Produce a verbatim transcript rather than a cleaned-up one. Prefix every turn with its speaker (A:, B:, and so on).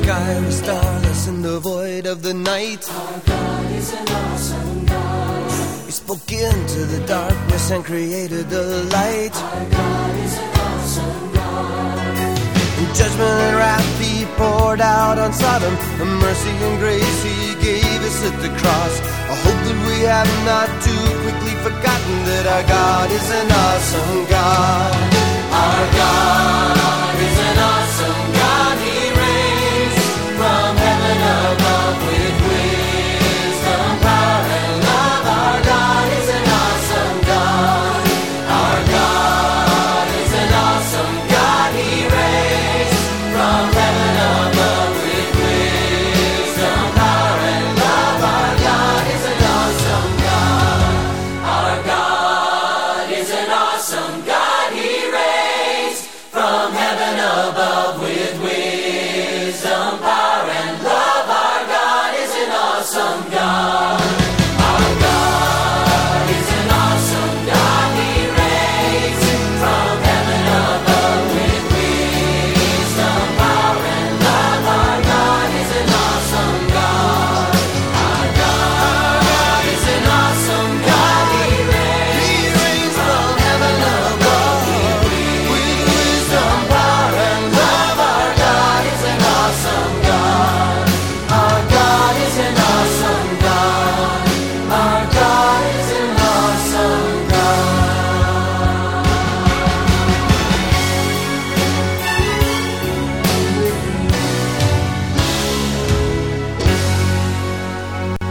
A: sky was starless in the void of the night.
B: Our God is an awesome God.
A: He spoke into the darkness and created the light.
B: Our God is an awesome God.
A: In judgment and wrath He poured out on Sodom. The mercy and grace He gave us at the cross. I hope that we have not too quickly forgotten that our God is an awesome God.
B: Our God